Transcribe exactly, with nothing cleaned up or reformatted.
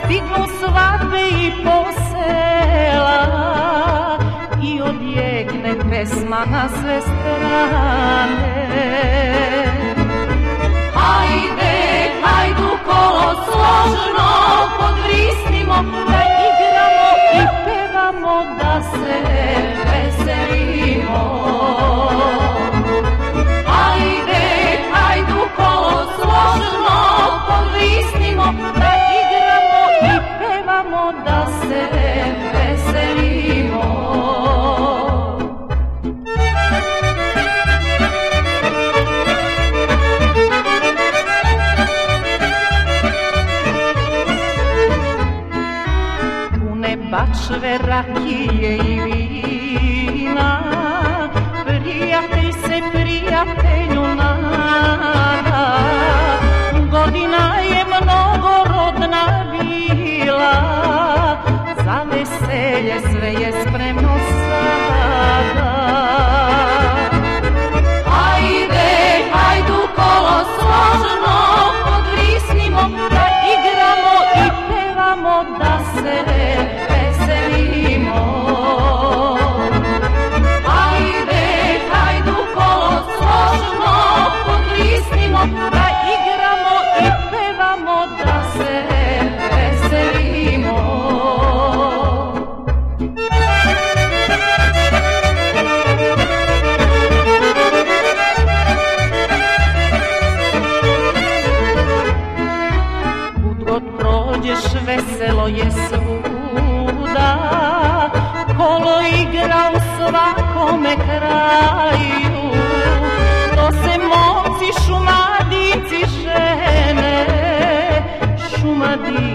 stignu svadbe i posela i odjekne pesma na sve strane. Hajde, hajdu kolo složno podvrisnimo, da igramo i pevamo, da se veselimo. Hajde, hajdu kolo složno podvrisnimo, da igramo i pevamo, da se veselimo. Bačve rakije i vina, prijatelj se prijatelju nada. Godina je mnogorodna bila, za veselje sve je spremno sada. Hajde, hajdu kolo složno podvrisnimo, da igramo i pevamo, da se veselimo. Hajde, hajdu kolo složno podvrisnimo, da igramo i pevamo, da se veselimo. Kud god prođeš veselo je svuda, kolo igra u svakome kraju. To se momci, šumadinci žene, šumadinci